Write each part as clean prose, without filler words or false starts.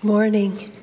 Good morning.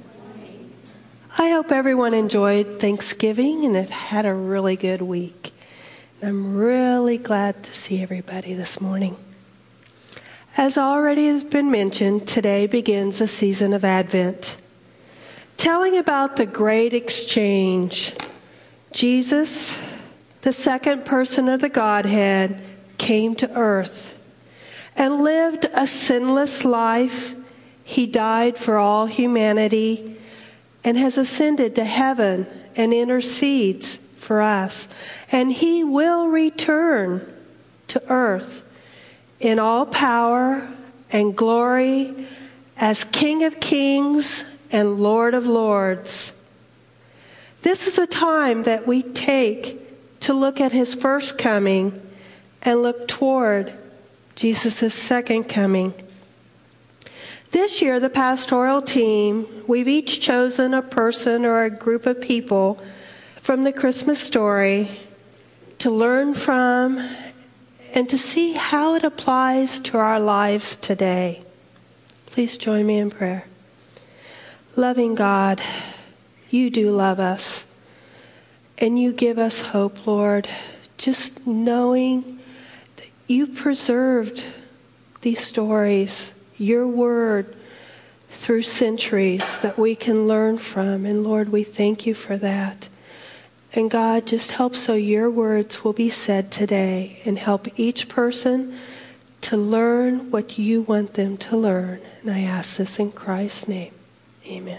I hope everyone enjoyed Thanksgiving and have had a really good week. I'm really glad to see everybody this morning. As already has been mentioned, today begins the season of Advent, telling about the great exchange. Jesus, the second person of the Godhead, came to earth and lived a sinless life. He died for all humanity and has ascended to heaven and intercedes for us. And he will return to earth in all power and glory as King of Kings and Lord of Lords. This is a time that we take to look at his first coming and look toward Jesus' second coming. This year, the pastoral team, we've each chosen a person or a group of people from the Christmas story to learn from and to see how it applies to our lives today. Please join me in prayer. Loving God, you do love us, and you give us hope, Lord, just knowing that you preserved these stories, your word, through centuries that we can learn from. And Lord, we thank you for that. And God, just help so your words will be said today and help each person to learn what you want them to learn. And I ask this in Christ's name. Amen.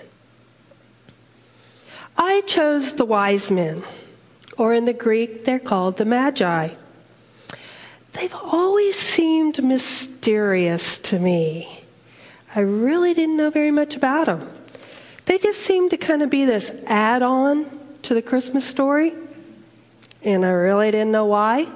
I chose the wise men, or in the Greek, they're called the Magi. They've always seemed mysterious to me. I really didn't know very much about them. They just seemed to kind of be this add-on to the Christmas story, and I really didn't know why,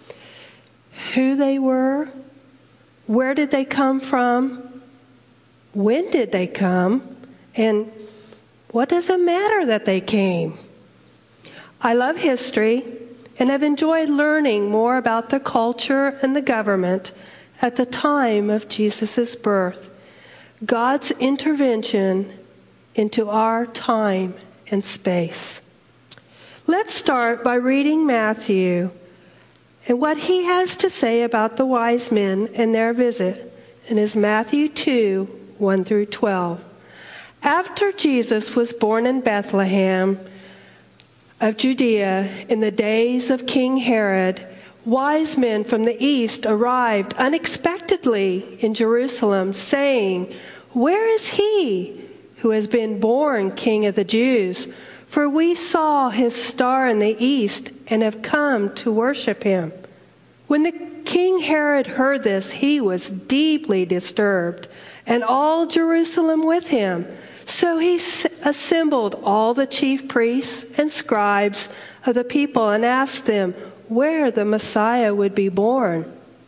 who they were, where did they come from, when did they come, and what does it matter that they came? I love history and have enjoyed learning more about the culture and the government at the time of Jesus' birth, God's intervention into our time and space. Let's start by reading Matthew and what he has to say about the wise men and their visit, and is Matthew 2, 1 through 12. After Jesus was born in Bethlehem of Judea in the days of King Herod, wise men from the east arrived unexpectedly in Jerusalem, saying, "Where is he who has been born King of the Jews? For we saw his star in the east and have come to worship him." When the King Herod heard this, he was deeply disturbed, and all Jerusalem with him. So he assembled all the chief priests and scribes of the people and asked them where the Messiah would be born.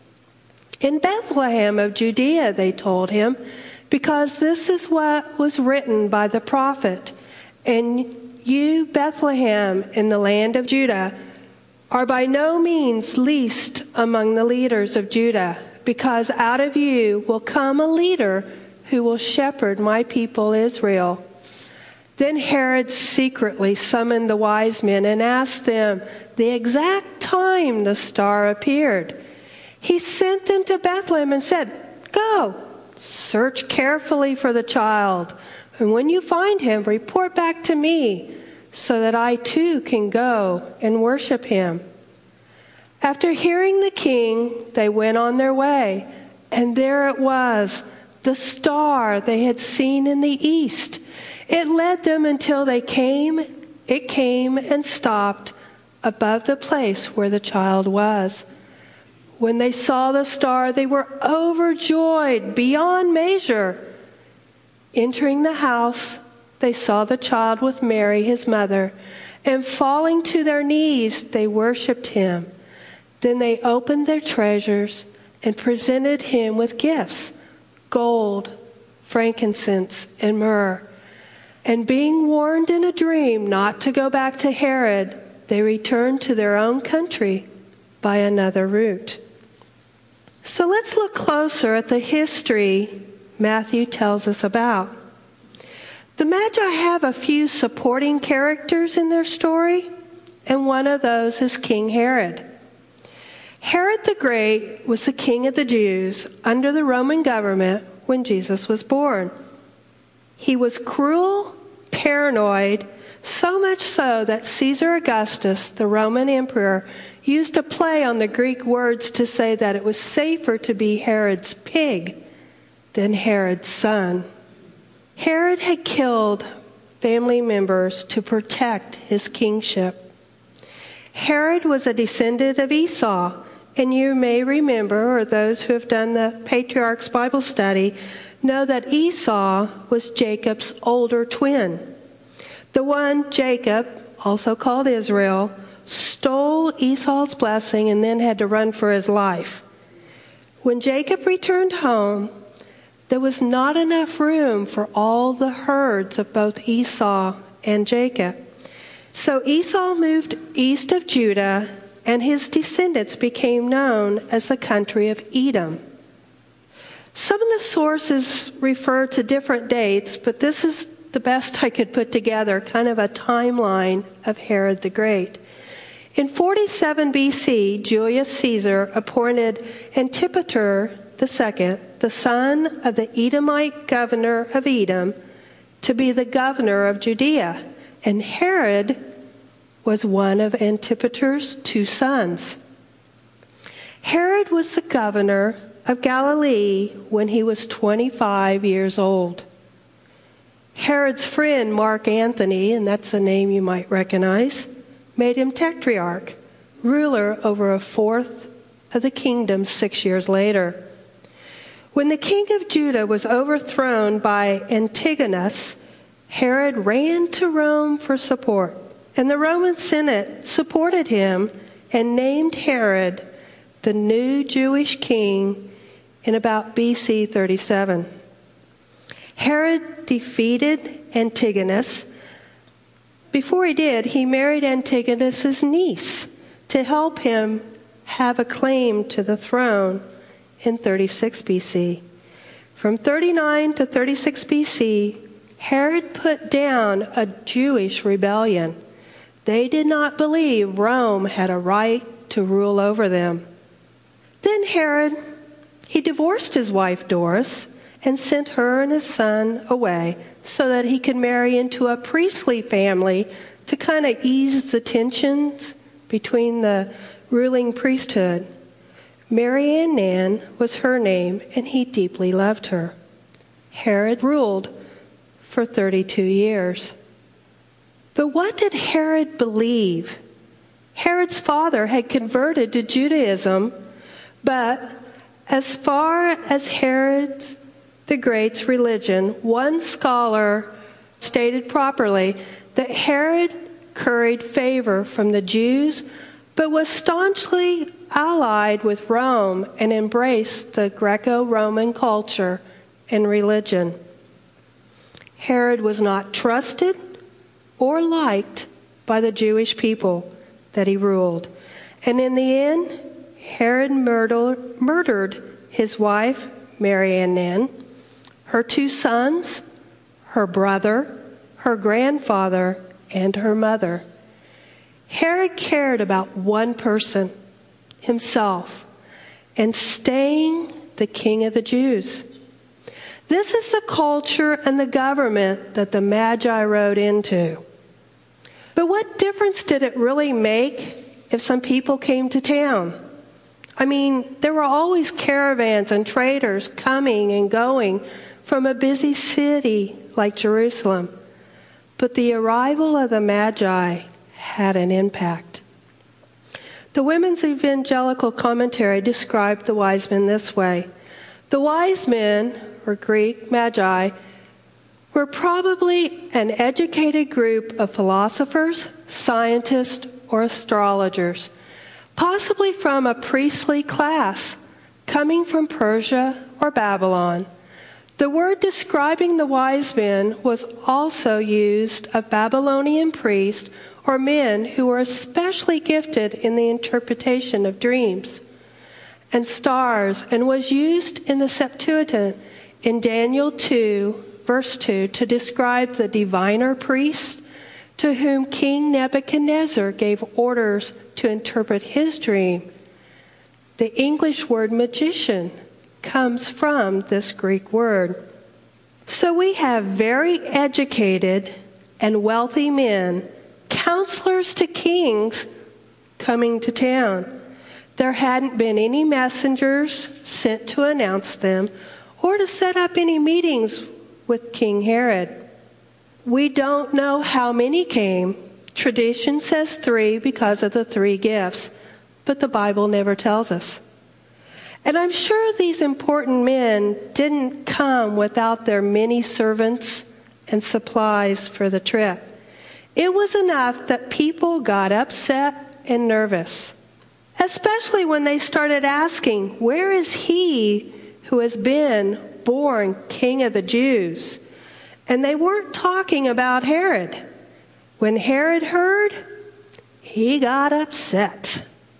"In Bethlehem of Judea," they told him, "because this is what was written by the prophet. And you, Bethlehem, in the land of Judah, are by no means least among the leaders of Judah, because out of you will come a leader who will shepherd my people Israel." Then Herod secretly summoned the wise men and asked them the exact time the star appeared. He sent them to Bethlehem and said, "Go, search carefully for the child, and when you find him, report back to me, so that I too can go and worship him." After hearing the king, they went on their way, and there it was, the star they had seen in the east. It led them until it came and stopped above the place where the child was. When they saw the star, they were overjoyed beyond measure. Entering the house, they saw the child with Mary, his mother, and falling to their knees, they worshipped him. Then they opened their treasures and presented him with gifts, gold, frankincense, and myrrh. And being warned in a dream not to go back to Herod, they returned to their own country by another route. So let's look closer at the history Matthew tells us about. The Magi have a few supporting characters in their story, and one of those is King Herod. Herod the Great was the king of the Jews under the Roman government when Jesus was born. He was cruel, paranoid, so much so that Caesar Augustus, the Roman emperor, used a play on the Greek words to say that it was safer to be Herod's pig than Herod's son. Herod had killed family members to protect his kingship. Herod was a descendant of Esau, and you may remember, or those who have done the Patriarchs Bible study, know that Esau was Jacob's older twin. The one, Jacob, also called Israel, stole Esau's blessing and then had to run for his life. When Jacob returned home, there was not enough room for all the herds of both Esau and Jacob. So Esau moved east of Judah, and his descendants became known as the country of Edom. Some of the sources refer to different dates, but this is the best I could put together, kind of a timeline of Herod the Great. In 47 BC, Julius Caesar appointed Antipater II, the son of the Edomite governor of Edom, to be the governor of Judea, and Herod was one of Antipater's two sons. Herod was the governor of Galilee when he was 25 years old. Herod's friend, Mark Antony, and that's a name you might recognize, made him tetrarch, ruler over a fourth of the kingdom 6 years later. When the king of Judah was overthrown by Antigonus, Herod ran to Rome for support, and the Roman Senate supported him and named Herod the new Jewish king in about BC 37. Herod defeated Antigonus. Before he did, he married Antigonus's niece to help him have a claim to the throne in 36 BC. From 39 to 36 BC, Herod put down a Jewish rebellion. They did not believe Rome had a right to rule over them. Then Herod, he divorced his wife Doris and sent her and his son away so that he could marry into a priestly family to kind of ease the tensions between the ruling priesthood. Marianne was her name, and he deeply loved her. Herod ruled for 32 years. But what did Herod believe? Herod's father had converted to Judaism, but as far as Herod the Great's religion, one scholar stated properly that Herod curried favor from the Jews, but was staunchly allied with Rome and embraced the Greco-Roman culture and religion. Herod was not trusted or liked by the Jewish people that he ruled. And in the end, Herod murdered his wife, Marianne, her two sons, her brother, her grandfather, and her mother. Herod cared about one person, himself, and staying the king of the Jews. This is the culture and the government that the Magi rode into. But what difference did it really make if some people came to town? I mean, there were always caravans and traders coming and going from a busy city like Jerusalem. But the arrival of the Magi had an impact. The Women's Evangelical Commentary described the wise men this way. The wise men, or Greek magi, were probably an educated group of philosophers, scientists, or astrologers, possibly from a priestly class coming from Persia or Babylon. The word describing the wise men was also used of Babylonian priests or men who were especially gifted in the interpretation of dreams and stars, and was used in the Septuagint in Daniel 2 verse 2, to describe the diviner priest to whom King Nebuchadnezzar gave orders to interpret his dream. The English word magician comes from this Greek word. So we have very educated and wealthy men, counselors to kings, coming to town. There hadn't been any messengers sent to announce them or to set up any meetings with King Herod. We don't know how many came. Tradition says 3 because of the 3 gifts, but the Bible never tells us. And I'm sure these important men didn't come without their many servants and supplies for the trip. It was enough that people got upset and nervous, especially when they started asking, where is he who has been born King of the Jews? And they weren't talking about Herod. When Herod heard, he got upset.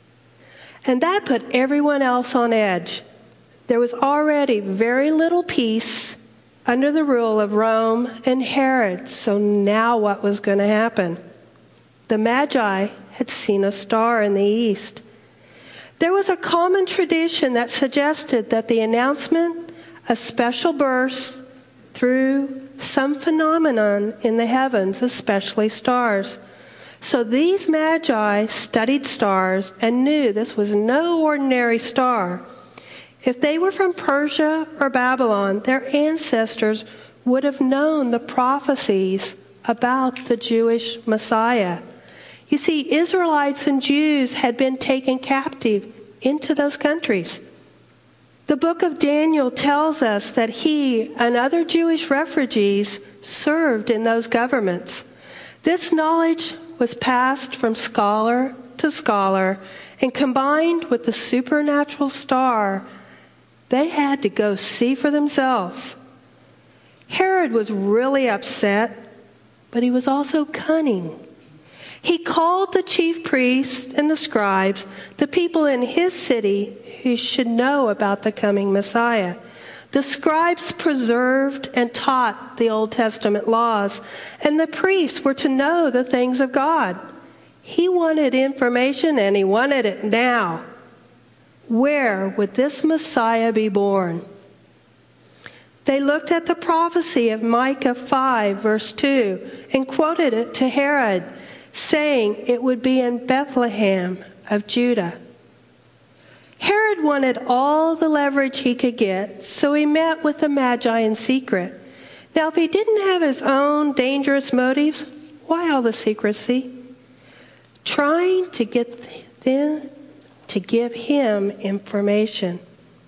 And that put everyone else on edge. There was already very little peace under the rule of Rome and Herod. So now what was going to happen? The Magi had seen a star in the east. There was a common tradition that suggested that the announcement of special births through some phenomenon in the heavens, especially stars. So these Magi studied stars and knew this was no ordinary star. If they were from Persia or Babylon, their ancestors would have known the prophecies about the Jewish Messiah. You see, Israelites and Jews had been taken captive into those countries. The book of Daniel tells us that he and other Jewish refugees served in those governments. This knowledge was passed from scholar to scholar, and combined with the supernatural star, they had to go see for themselves. Herod was really upset, but he was also cunning. He called the chief priests and the scribes, the people in his city who should know about the coming Messiah. The scribes preserved and taught the Old Testament laws, and the priests were to know the things of God. He wanted information, and he wanted it now. Where would this Messiah be born? They looked at the prophecy of Micah 5, verse 2, and quoted it to Herod, saying it would be in Bethlehem of Judah. Herod wanted all the leverage he could get, so he met with the Magi in secret. Now, if he didn't have his own dangerous motives, why all the secrecy? Trying to get them to give him information.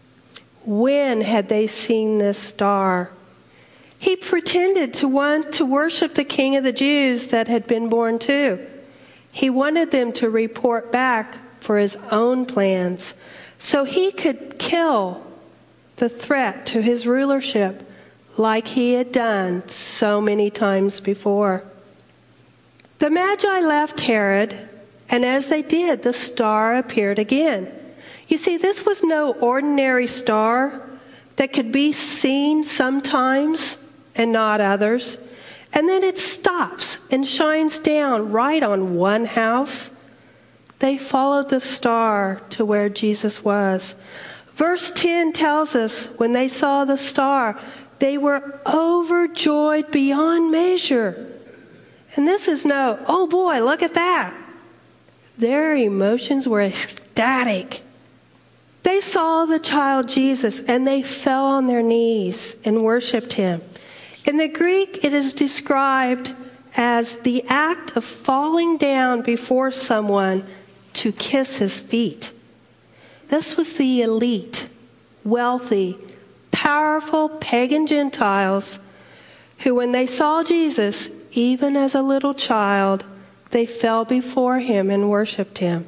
When had they seen this star? He pretended to want to worship the King of the Jews that had been born too. He wanted them to report back for his own plans, so he could kill the threat to his rulership like he had done so many times before. The Magi left Herod, and as they did, the star appeared again. You see, this was no ordinary star that could be seen sometimes and not others. And then it stops and shines down right on one house. They followed the star to where Jesus was. Verse 10 tells us when they saw the star, they were overjoyed beyond measure. And this is no, oh boy, look at that. Their emotions were ecstatic. They saw the child Jesus and they fell on their knees and worshiped him. In the Greek, it is described as the act of falling down before someone to kiss his feet. This was the elite, wealthy, powerful pagan Gentiles who, when they saw Jesus, even as a little child, they fell before him and worshiped him.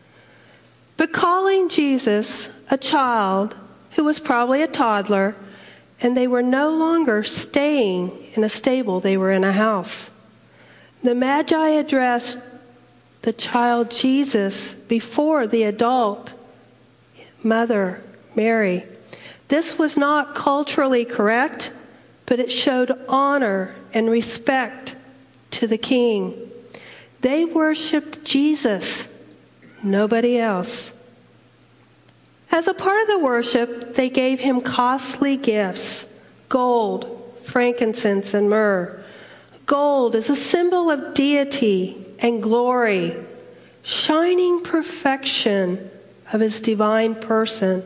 But calling Jesus a child who was probably a toddler, and they were no longer staying in a stable, they were in a house. The Magi addressed the child Jesus before the adult mother, Mary. This was not culturally correct, but it showed honor and respect to the king. They worshiped Jesus, nobody else. As a part of the worship, they gave him costly gifts: gold, frankincense, and myrrh. Gold is a symbol of deity and glory, shining perfection of his divine person.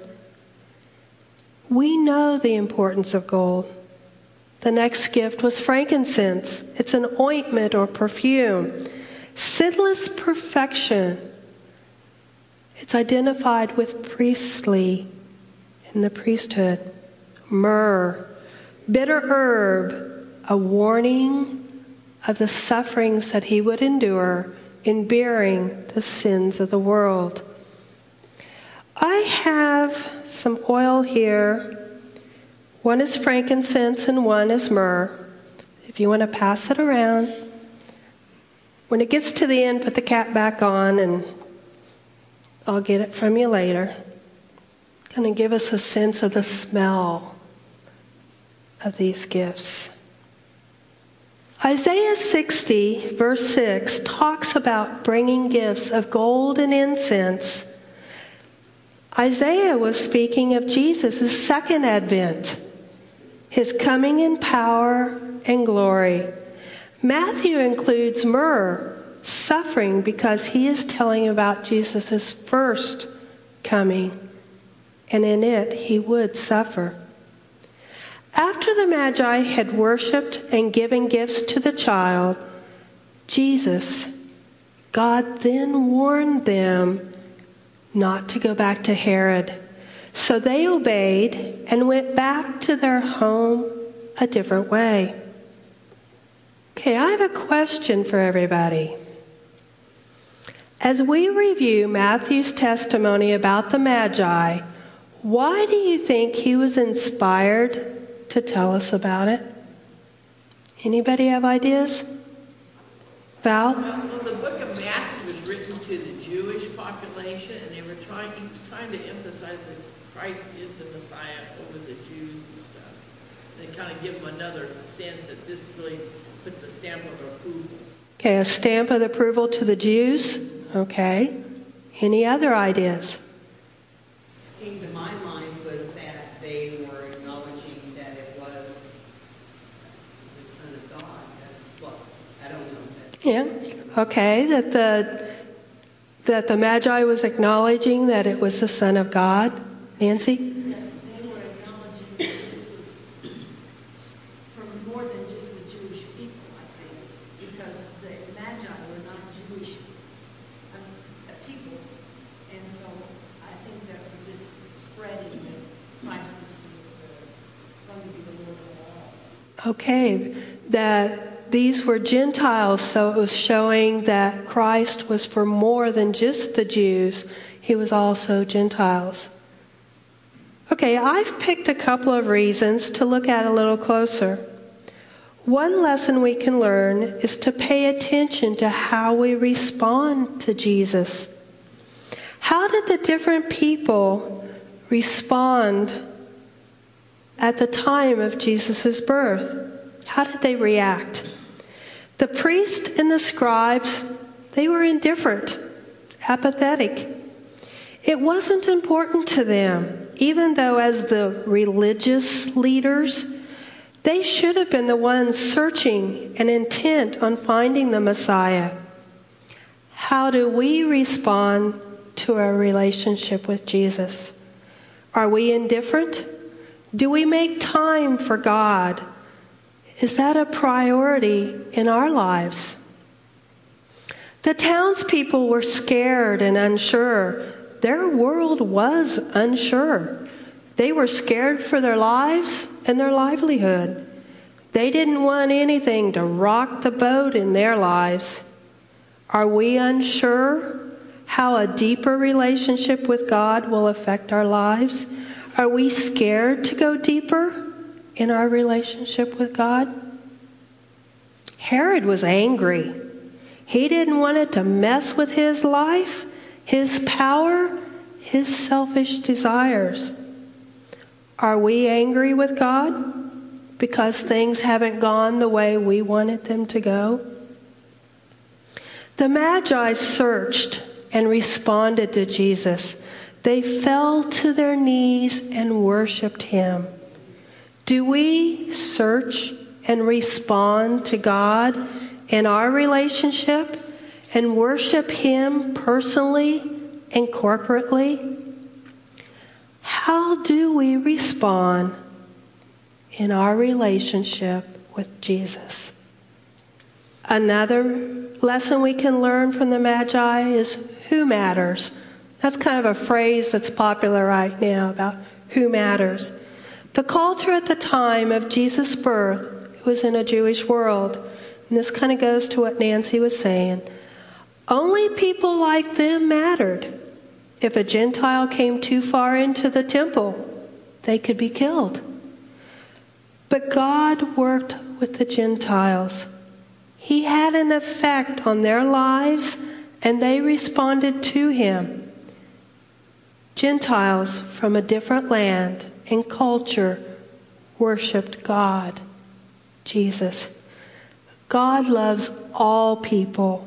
We know the importance of gold. The next gift was frankincense. It's an ointment or perfume. Sinless perfection. It's identified with priestly in the priesthood. Myrrh, bitter herb, a warning of the sufferings that he would endure in bearing the sins of the world. I have some oil here. One is frankincense and one is myrrh. If you want to pass it around. When it gets to the end, put the cap back on and I'll get it from you later. It's going to give us a sense of the smell of these gifts. Isaiah 60, verse 6, talks about bringing gifts of gold and incense. Isaiah was speaking of Jesus' second advent, his coming in power and glory. Matthew includes myrrh, suffering, because he is telling about Jesus' first coming, and in it he would suffer. After the Magi had worshipped and given gifts to the child, Jesus, God then warned them not to go back to Herod. So they obeyed and went back to their home a different way. Okay, I have a question for everybody. As we review Matthew's testimony about the Magi, why do you think he was inspired to tell us about it? Anybody have ideas? Val? Well, the book of Matthew was written to the Jewish population, and he was trying to emphasize that Christ is the Messiah over the Jews and stuff. And kind of give them another sense that this really puts a stamp of approval. Okay, a stamp of approval to the Jews. Okay. Any other ideas? Came to my mind was that they were acknowledging that it was the Son of God. That's what I don't know. Yeah. Okay. That the Magi was acknowledging that it was the Son of God. Nancy? They were acknowledging that this was from more than just the Jewish people, I think, because the Magi were not Jewish peoples, and so I think that was just spreading that Christ was going to be the Lord of all. Okay. That these were Gentiles, so it was showing that Christ was for more than just the Jews. He was also Gentiles. Okay, I've picked a couple of reasons to look at a little closer. One lesson we can learn is to pay attention to how we respond to Jesus. How did the different people respond at the time of Jesus' birth? How did they react? The priests and the scribes, they were indifferent, apathetic. It wasn't important to them, even though as the religious leaders, they should have been the ones searching and intent on finding the Messiah. How do we respond to our relationship with Jesus? Are we indifferent? Do we make time for God? Is that a priority in our lives? The townspeople were scared and unsure. Their world was unsure. They were scared for their lives and their livelihood. They didn't want anything to rock the boat in their lives. Are we unsure how a deeper relationship with God will affect our lives? Are we scared to go deeper in our relationship with God? Herod was angry. He didn't want it to mess with his life, his power, his selfish desires. Are we angry with God? because things haven't gone the way we wanted them to go? The Magi searched and responded to Jesus. They fell to their knees and worshiped him. Do we search and respond to God in our relationship and worship him personally and corporately? How do we respond in our relationship with Jesus? Another lesson we can learn from the Magi is who matters. That's kind of a phrase that's popular right now about who matters. The culture at the time of Jesus' birth was in a Jewish world. And this kind of goes to what Nancy was saying. Only people like them mattered. If a Gentile came too far into the temple, they could be killed. But God worked with the Gentiles. He had an effect on their lives, and they responded to him. Gentiles from a different land and culture worshiped God, Jesus. God loves all people.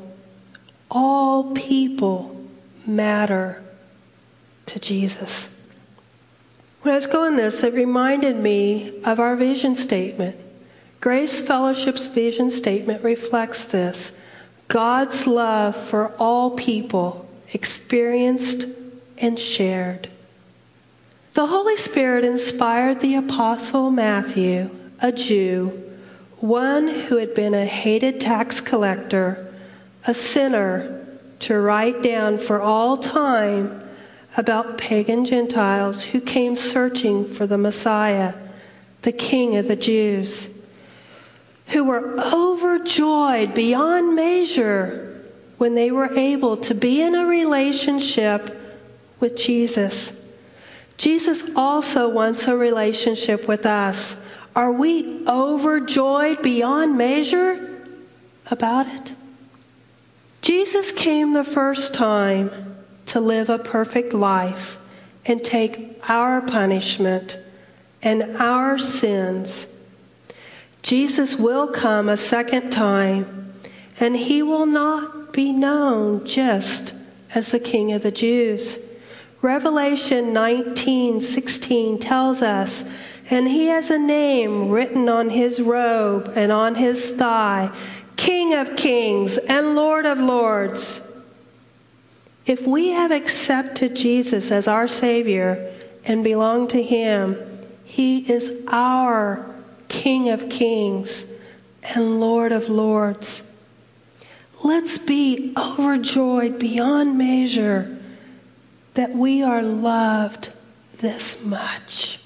All people matter to Jesus. When I was going this, it reminded me of our vision statement. Grace Fellowship's vision statement reflects this. God's love for all people, experienced and shared. The Holy Spirit inspired the Apostle Matthew, a Jew, one who had been a hated tax collector, a sinner, to write down for all time about pagan Gentiles who came searching for the Messiah, the King of the Jews, who were overjoyed beyond measure when they were able to be in a relationship with Jesus. Jesus also wants a relationship with us. Are we overjoyed beyond measure about it? Jesus came the first time to live a perfect life and take our punishment and our sins. Jesus will come a second time, and he will not be known just as the King of the Jews. Revelation 19:16 tells us, and he has a name written on his robe and on his thigh, King of Kings and Lord of Lords. If we have accepted Jesus as our Savior and belong to him, he is our King of Kings and Lord of Lords. Let's be overjoyed beyond measure that we are loved this much.